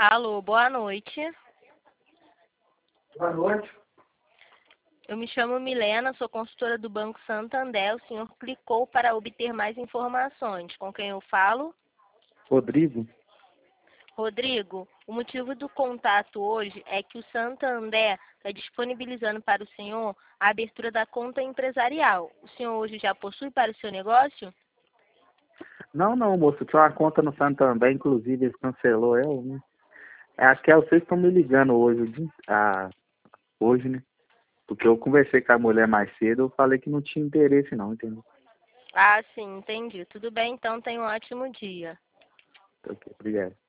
Alô, boa noite. Boa noite. Eu me chamo Milena, sou consultora do Banco Santander. O senhor clicou para obter mais informações. Com quem eu falo? Rodrigo. Rodrigo, o motivo do contato hoje é que o Santander está disponibilizando para o senhor a abertura da conta empresarial. O senhor hoje já possui para o seu negócio? Não, moço. Tinha uma conta no Santander, inclusive, eles cancelou ela, né? Acho que vocês estão me ligando hoje, hoje, né? Porque eu conversei com a mulher mais cedo, eu falei que não tinha interesse não, entendeu? Ah, sim, entendi. Tudo bem, então tenha um ótimo dia. Ok, obrigado.